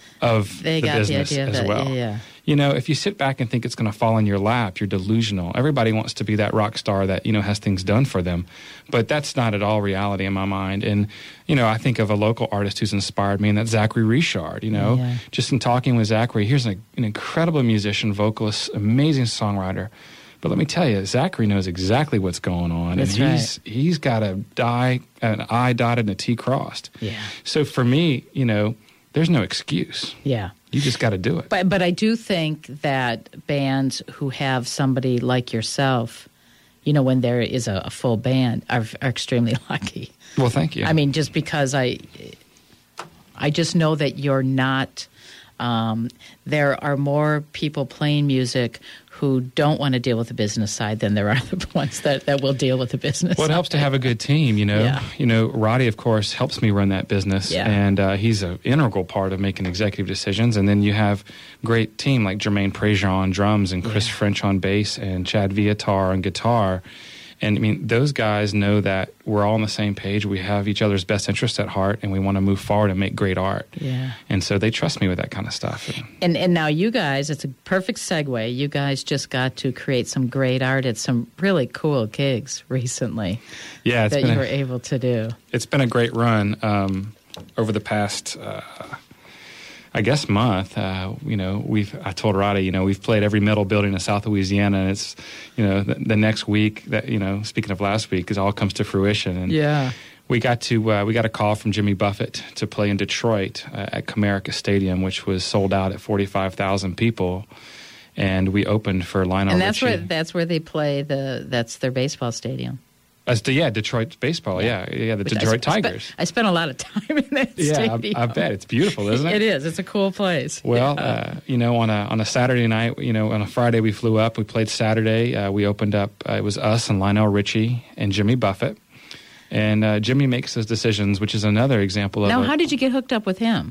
of they the got business the idea as of that, well. Yeah, yeah. You know, if you sit back and think it's going to fall in your lap, you're delusional. Everybody wants to be that rock star that, you know, has things done for them. But that's not at all reality in my mind. And, you know, I think of a local artist who's inspired me, and that's Zachary Richard, you know. Yeah. Just in talking with Zachary, here's an, an incredible musician, vocalist, amazing songwriter. But let me tell you, Zachary knows exactly what's going on. That's and he's right. he's got a die, an I dotted and a T crossed. Yeah. So for me, you know, there's no excuse. Yeah. You just got to do it. But but I do think that bands who have somebody like yourself, you know, when there is a, a full band, are, are extremely lucky. Well, thank you. I mean, just because I, I just know that you're not. Um, there are more people playing music who don't want to deal with the business side than there are the ones that, that will deal with the business Well, it side. helps to have a good team, you know. Yeah. You know, Roddy, of course, helps me run that business, Yeah. and uh, he's an integral part of making executive decisions. And then you have great team like Jermaine Prejean on drums and Chris Yeah. French on bass and Chad Viatar on guitar. And, I mean, those guys know that we're all on the same page. We have each other's best interests at heart, and we want to move forward and make great art. Yeah. And so they trust me with that kind of stuff. And and now you guys, it's a perfect segue. You guys just got to create some great art at some really cool gigs recently. Yeah, it's that been you a, were able to do. It's been a great run um, over the past, uh, I guess, month. Uh, you know, we've. I told Roddy, you know, we've played every metal building in South Louisiana, and it's, you know, the, the next week that, you know, speaking of last week, it all comes to fruition. And Yeah. we got to uh, we got a call from Jimmy Buffett to play in Detroit uh, at Comerica Stadium, which was sold out at forty-five thousand people, and we opened for Lionel And that's Richie. where that's where they play the that's their baseball stadium. As to, yeah, Detroit baseball, yeah, yeah, yeah the Which I Detroit sp- I Tigers. Spent, I spent a lot of time in that yeah, stadium. I, I bet it's beautiful, isn't it? It is. It's a cool place. Well, Yeah. uh, you know, on a on a Saturday night, you know, on a Friday we flew up. We played Saturday. Uh, we opened up. Uh, it was us and Lionel Richie and Jimmy Buffett. And uh, Jimmy makes those decisions, which is another example of. Now, a, how did you get hooked up with him?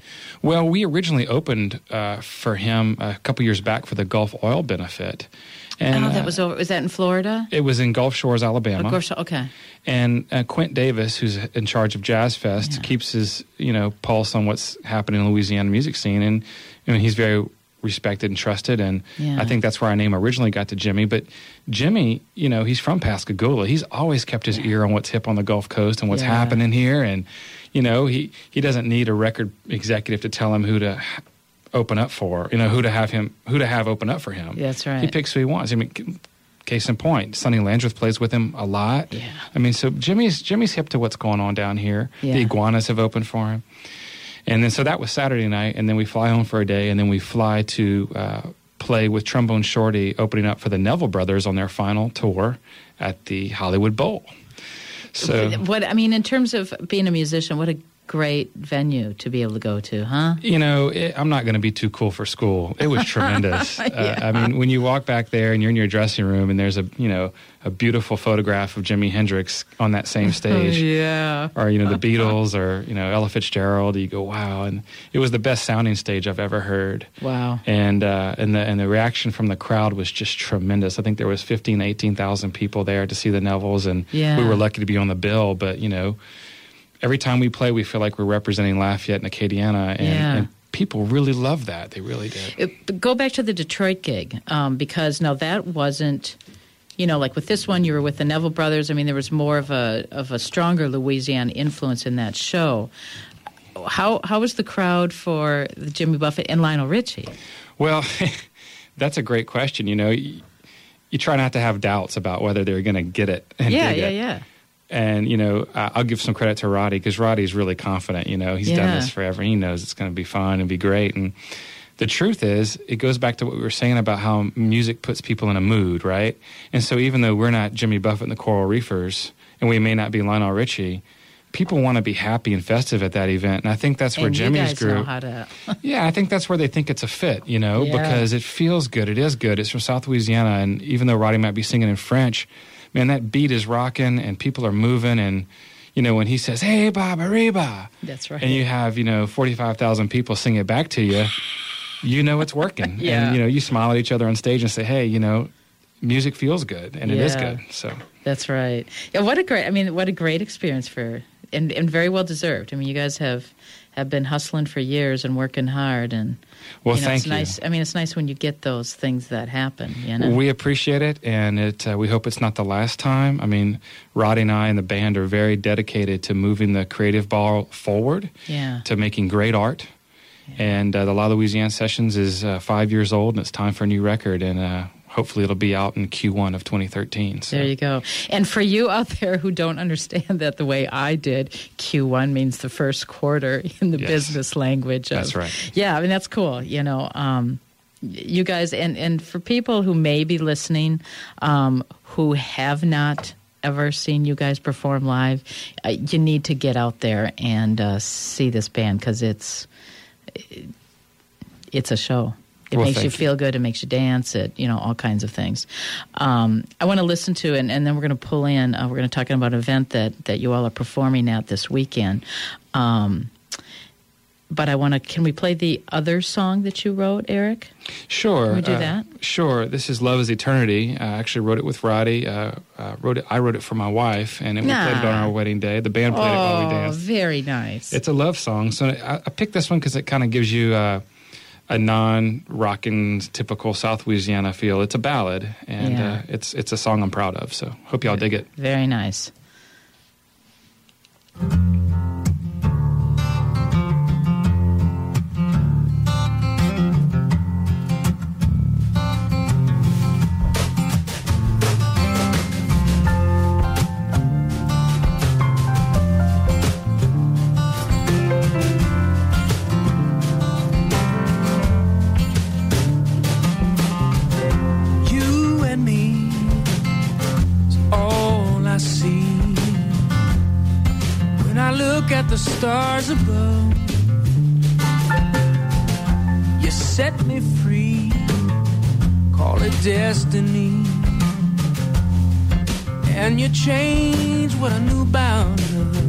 Well, we originally opened uh, for him a couple years back for the Gulf Oil benefit. And, oh, that uh, was over. Was that in Florida? It was in Gulf Shores, Alabama. Of course. Okay. And uh, Quint Davis, who's in charge of Jazz Fest, Yeah. keeps his you know pulse on what's happening in the Louisiana music scene, and you know, he's very respected and trusted. And Yeah. I think that's where our name originally got to Jimmy. But Jimmy, you know, he's from Pascagoula. He's always kept his Yeah. ear on what's hip on the Gulf Coast and what's Yeah. happening here. And you know, he he doesn't need a record executive to tell him who to open up for. You know, who to have him who to have open up for him. That's right. He picks who he wants. I mean. Case in point, Sonny Landreth plays with him a lot. Yeah. I mean, so Jimmy's Jimmy's hip to what's going on down here. Yeah. The Iguanas have opened for him. And then so that was Saturday night, and then we fly home for a day, and then we fly to uh, play with Trombone Shorty opening up for the Neville Brothers on their final tour at the Hollywood Bowl. So, What I mean, in terms of being a musician, what a great venue to be able to go to, huh? you know, it, I'm not going to be too cool for school. It was tremendous. Yeah. uh, I mean, when you walk back there and you're in your dressing room and there's a, you know, a beautiful photograph of Jimi Hendrix on that same stage. Yeah. Or, you know, the Beatles or, you know, Ella Fitzgerald, you go, wow. And it was the best sounding stage I've ever heard. Wow. And uh, and the and the reaction from the crowd was just tremendous. I think there was fifteen, eighteen thousand people there to see the Nevilles, and Yeah. we were lucky to be on the bill. But, you know, every time we play, we feel like we're representing Lafayette and Acadiana, and, Yeah. and people really love that. They really did. It, go back to the Detroit gig, um, because now that wasn't, you know, like with this one, you were with the Neville Brothers. I mean, there was more of a of a stronger Louisiana influence in that show. How how was the crowd for the Jimmy Buffett and Lionel Richie? Well, that's a great question. You know, you, you try not to have doubts about whether they're going to get it. And Yeah, dig yeah, it. yeah. And, you know, I- I'll give some credit to Roddy, because Roddy's really confident. You know, he's done Yeah. this forever. He knows it's going to be fun and be great. And the truth is, it goes back to what we were saying about how music puts people in a mood, right? And so even though we're not Jimmy Buffett and the Coral Reefers, and we may not be Lionel Richie, people want to be happy and festive at that event. And I think that's where And you Jimmy's guys group... know how to. Yeah, I think that's where they think it's a fit, you know, Yeah. because it feels good. It is good. It's from South Louisiana, and even though Roddy might be singing in French, man, that beat is rocking, and people are moving, and, you know, when he says, hey, Baba Reba, That's right. and you have, you know, forty-five thousand people sing it back to you, you know it's working. Yeah. And, you know, you smile at each other on stage and say, hey, you know, music feels good, and it is Yeah. good, so... That's right. Yeah, what a great, I mean, what a great experience for, and, and very well deserved. I mean, you guys have, have been hustling for years and working hard, and Well, you know, thank it's you. nice. I mean, it's nice when you get those things that happen, you know? We appreciate it, and it. Uh, we hope it's not the last time. I mean, Roddy and I and the band are very dedicated to moving the creative ball forward, Yeah. to making great art. And uh, the La Louisiane Sessions is uh, five years old, and it's time for a new record, and uh, hopefully it'll be out in Q one of twenty thirteen. So. There you go. And for you out there who don't understand that the way I did, Q one means the first quarter in the Yes. business language. Of, That's right. Yeah, I mean, that's cool. You know, um, you guys, and, and for people who may be listening, um, who have not ever seen you guys perform live, uh, you need to get out there and uh, see this band, because it's, it's a show. It Well, makes you thank you. feel good. It makes you dance. It, you know, all kinds of things. Um, I want to listen to, and, and then we're going to pull in. Uh, we're going to talk about an event that, that you all are performing at this weekend. Um, but I want to. Can we play the other song that you wrote, Eric? Sure. Can we do uh, that? Sure. This is Love is Eternity. I actually wrote it with Roddy. Uh, uh, wrote it. I wrote it for my wife, and we played it on Nah. our wedding day. The band played it while we Oh, danced. very nice. It's a love song. So I, I picked this one because it kind of gives you uh, a non-rockin' typical South Louisiana feel. It's a ballad, and Yeah. uh, it's it's a song I'm proud of. So hope y'all dig it. Very nice. You and me is all I see when I look at the stars above. You set me free, call it destiny, and you change what I knew about love.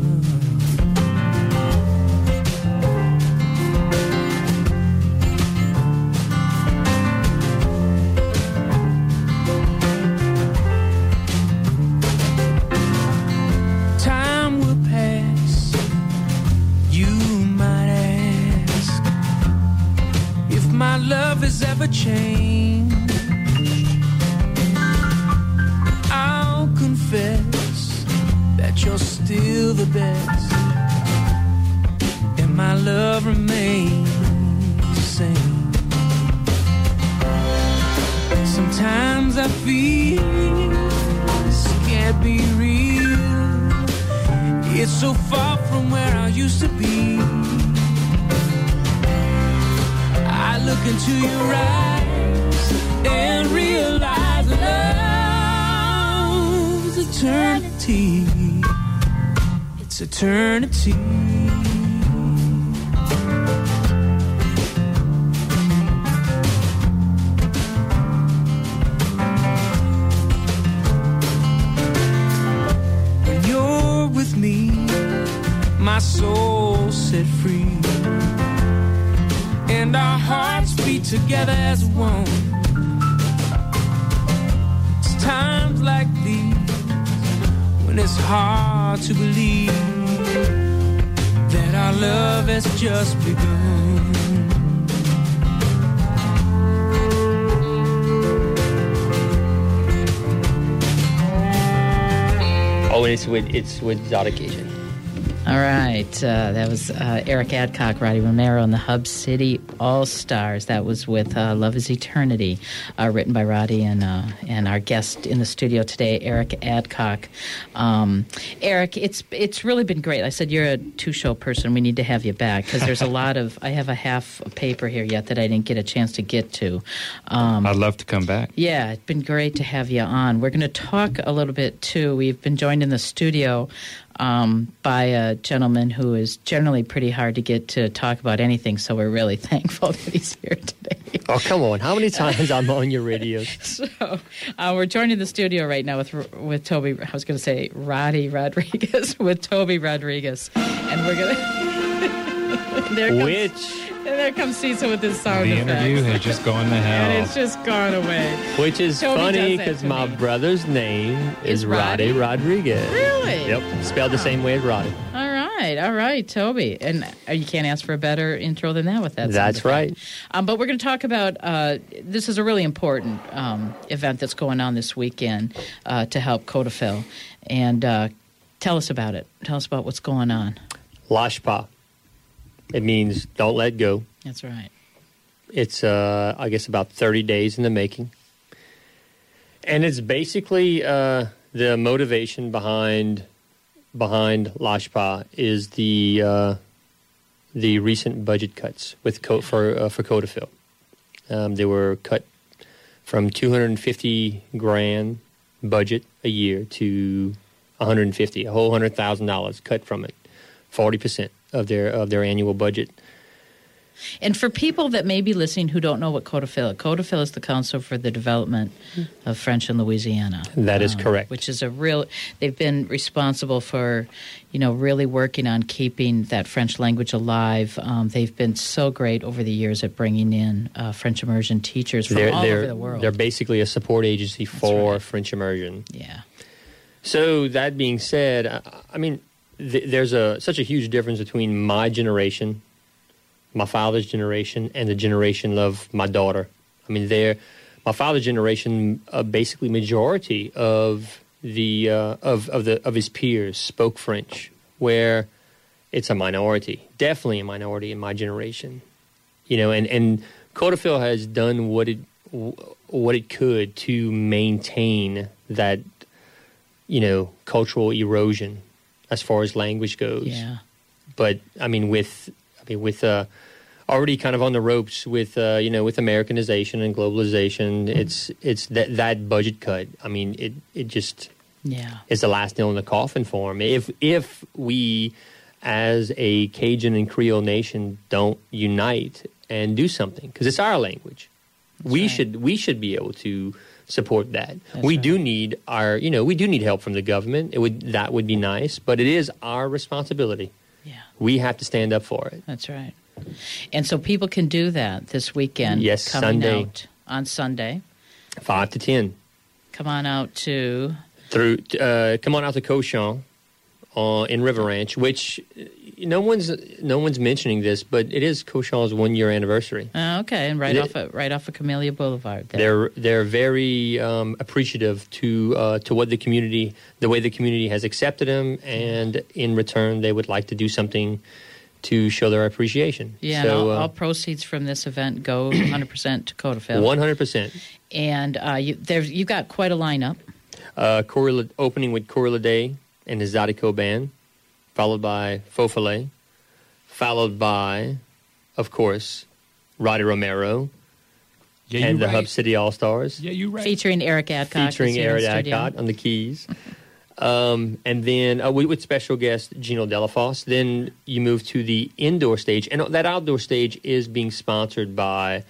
my love has ever changed, I'll confess that you're still the best, and my love remains the same. Sometimes I feel this can't be real. It's so far from where I used to be. I look into your eyes and realize love's eternity. It's eternity. When you're with me, my soul set free, and our hearts beat together as one. It's times like these when it's hard to believe that our love has just begun. Oh, and it's with it's with Exotic Asian. All right. Uh, that was uh, Eric Adcock, Roddy Romero, and the Hub City All-Stars. That was with uh, Love is Eternity, uh, written by Roddy and uh, and our guest in the studio today, Eric Adcock. Um, Eric, it's it's really been great. I said you're a two-show person. We need to have you back because there's a lot of... I have a half a paper here yet that I didn't get a chance to get to. Um, I'd love to come back. Yeah, it's been great to have you on. We're going to talk a little bit, too. We've been joined in the studio Um, by a gentleman who is generally pretty hard to get to talk about anything, so we're really thankful that he's here today. Oh, come on. How many times I'm on your radio? So uh, we're joined in the studio right now with with Toby, I was going to say Roddy Rodriguez, with Toby Rodriguez. And we're going to... there comes, Which... And there comes Cecil with his sound The effects. interview has just gone to hell. And it's just gone away. Which is Toby funny does that because to my me. brother's name is Is Roddy? Roddy Rodriguez. Really? Yep. Spelled the same way as Roddy. All right, all right, Toby. And uh, you can't ask for a better intro than that with that. sound That's effect. right. Um, but we're going to talk about, uh, this is a really important um, event that's going on this weekend uh, to help Codafil. And uh, tell us about it. Tell us about what's going on. Lashpa. It means don't let go. That's right. It's, uh, I guess, about thirty days in the making. And it's basically uh, the motivation behind behind Lashpa is the uh, the recent budget cuts with Co- for uh, for Codafil. Um, they were cut from two hundred fifty grand budget a year to one hundred fifty, a whole one hundred thousand dollars cut from it, forty percent of their of their annual budget. And for people that may be listening who don't know what Codafil is, Codafil is the Council for the Development of French in Louisiana. That is um, correct. Which is a real, they've been responsible for, you know, really working on keeping that French language alive. Um, they've been so great over the years at bringing in uh, French immersion teachers from They're, all they're, over the world. they're basically a support agency for right. French immersion. Yeah. So that being said, I, I mean, th- there's a such a huge difference between my generation, my father's generation, and the generation of my daughter. I mean, they're my father's generation. Uh, basically, majority of the uh, of of the of his peers spoke French, where it's a minority, definitely a minority in my generation. You know, and and Codafil has done what it what it could to maintain that, you know, cultural erosion as far as language goes. Yeah. But I mean, with I mean, with uh, already kind of on the ropes with uh, you know, with Americanization and globalization, mm-hmm. it's it's that that budget cut. I mean, it it just Yeah. is the last nail in the coffin for him. If if we, as a Cajun and Creole nation, don't unite and do something, because it's our language, That's we right. should we should be able to support that. That's we right. do need our you know we do need help from the government. It would that would be nice, but it is our responsibility. Yeah. We have to stand up for it. That's right. And so people can do that this weekend. Yes, coming Sunday. out on Sunday. Five to ten. Come on out to Through uh, come on out to Cochon uh, in River Ranch, which uh, no one's no one's mentioning this, but it is Cochon's one year anniversary. Uh, okay, and right It- off of, right off of Camellia Boulevard. There. They're they're very um, appreciative to uh, to what the community, the way the community has accepted them, and in return, they would like to do something to show their appreciation. Yeah, and so all, uh, all proceeds from this event go one hundred percent to Codafil. one hundred percent. And uh, you, there's you've got quite a lineup. Uh, Corey, Le- opening with Corey Lede and his Zydeco band, followed by Faux Filet, followed by, of course, Roddy Romero Yeah, and you the right. Hub City All Stars, Yeah, you right. Featuring Eric Adcock. featuring is here in Eric studio. Adcock on the keys. Um, and then uh, with, with special guest Gino Delafosse. Then you move to the indoor stage, and that outdoor stage is being sponsored by.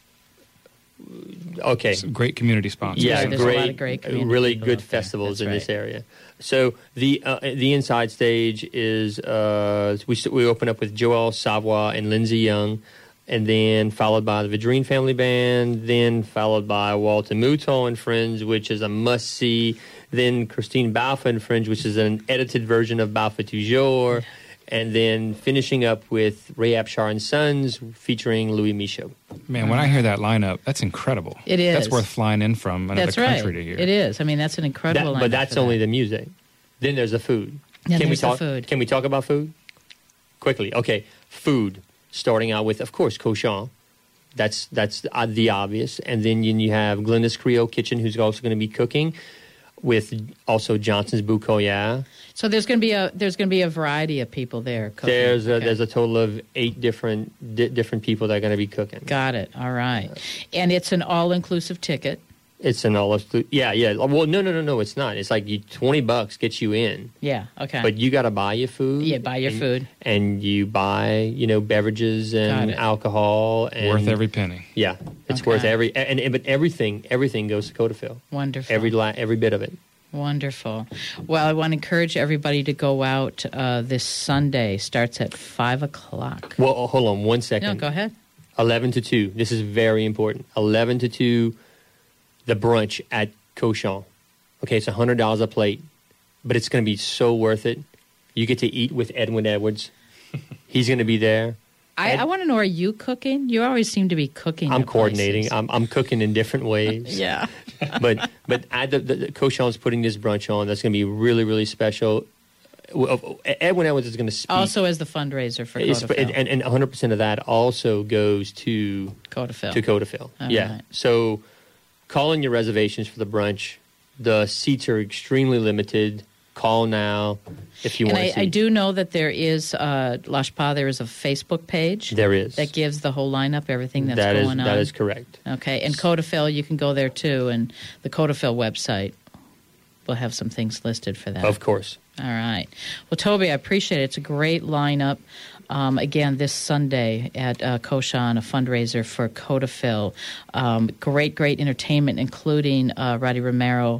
Okay, Some great community sponsors. yeah, Yeah, there's a great, lot of great community really people good out there. festivals That's in this right. area. So the uh, the inside stage is uh, we we open up with Joel Savoy and Lindsey Young, and then followed by the Vidrine Family Band, then followed by Walter Mouton and Friends, which is a must see. Then Christine Balfa and Friends, which is an edited version of Balfa Toujours. And then finishing up with Ray Apshar and Sons featuring Louis Michaud. Man, when I hear that lineup, that's incredible. It is. That's worth flying in from another That's country right. to hear. It is. I mean, that's an incredible That- lineup but that's for only that. the music. Then there's the food. Then can we there's the talk? food. Can we talk about food quickly? Okay, food. Starting out with, of course, Cochon. That's that's uh, the obvious, and then you, you have Glenda's Creole Kitchen, who's also going to be cooking, with also Johnson's Boucoya. So there's going to be a there's going to be a variety of people there. Cooking. There's a, Okay. there's a total of eight different di- different people that are going to be cooking. Got it. All right. And it's an all-inclusive ticket. It's an all yeah yeah. Well, no no no no, it's not. It's like you, twenty bucks gets you in. Yeah. Okay. But you got to buy your food. Yeah, buy your and, food. and you buy you know beverages Got and it. alcohol and Worth every penny. Yeah, it's Okay. worth every and, and but everything everything goes to Codafil. Wonderful. Every la- every bit of it. Wonderful. Well, I want to encourage everybody to go out uh, this Sunday. Starts at five o'clock. Well, oh, hold on one second. No, go ahead. Eleven to two. This is very important. Eleven to two. The brunch at Cochon. Okay, it's a hundred dollars a plate, but it's going to be so worth it. You get to eat with Edwin Edwards. He's going to be there. I, Ed- I want to know: are you cooking? You always seem to be cooking. I'm at coordinating. places. I'm, I'm cooking in different ways. yeah. but but at the, the, the Cochon's putting this brunch on. That's going to be really really special. Well, Edwin Edwards is going to speak. Also, as the fundraiser for It's- Codafil. and and one hundred percent of that also goes to Codafil. to Codafil. All Yeah. right. So call in your reservations for the brunch. The seats are extremely limited. Call now if you and want I, to. I do know that there is uh, Lashpa. There is a Facebook page There is. that gives the whole lineup, everything that's That is going on. that is correct. Okay, and Codafil, you can go there too, and the Codafil website will have some things listed for that. Of course. All right. Well, Toby, I appreciate it. It's a great lineup. Um, again, this Sunday at uh, Cochon, a fundraiser for Codafil. Um, great, great entertainment, including uh, Roddy Romero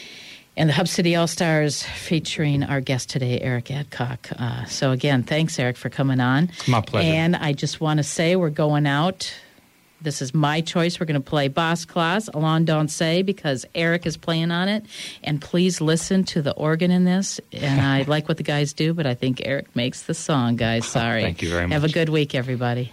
and the Hub City All-Stars, featuring our guest today, Eric Adcock. Uh, so again, thanks, Eric, for coming on. My pleasure. And I just want to say we're going out. This is my choice. We're going to play Boss Class, Alain Dansé, because Eric is playing on it. And please listen to the organ in this. And I like what the guys do, but I think Eric makes the song, guys. Sorry. Thank you very much. Have a good week, everybody.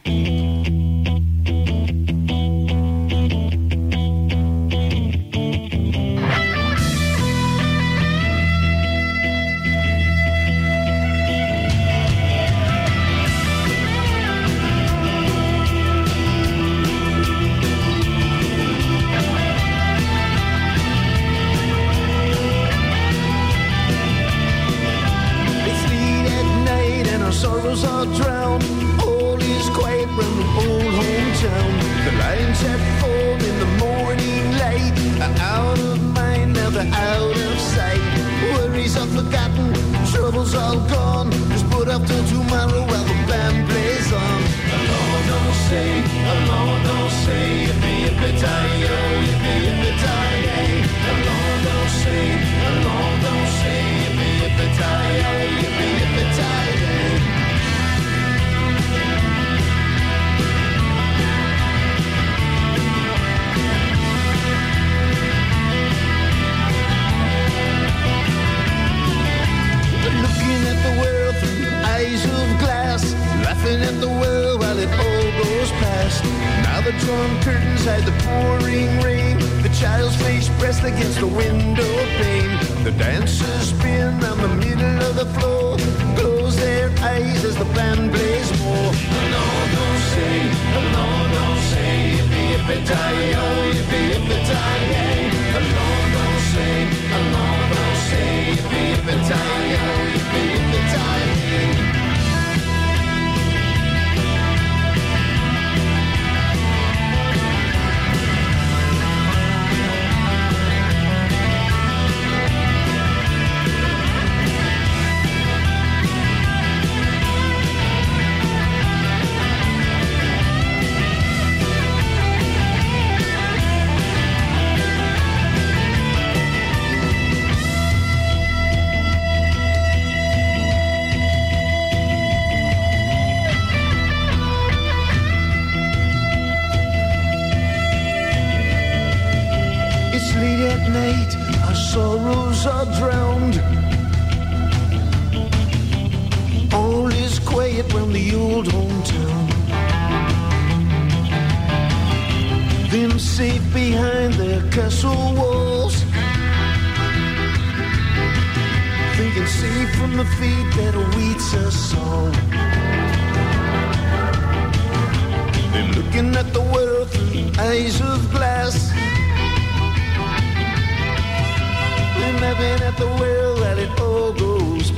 It's late at night and our sorrows are drowned. All is quiet round the old hometown. The lions have fallen in the morning light. Are out of mind, now they're out of sight. Worries are forgotten, troubles all gone. Just put up till tomorrow while the band plays on. Alone, don't say, alone, don't say. Yippee, yippee, tie-yo, yippee, yippee, tie-yay. Alone, don't say, alone, don't say. Yippee, yippee, tie-yo, yippee, yippee, tie-yay. Looking past. Now the drawn curtains hide the pouring rain. The child's face pressed against the window pane. The dancers spin on the middle of the floor, close their eyes as the band plays more. Alone, don't say, alone, don't say, yippee, yippee, tie-yo, yippee, yippee, tie-yay. Alone, don't say, alone, don't say, yippee, yippee, tie-yo, yippee, yippee, tie-yay. Sorrows are drowned. All is quiet round the old hometown. Them safe behind their castle walls, thinking safe from the fate that awaits us all. Them looking at the world through eyes of glass, laughing at the world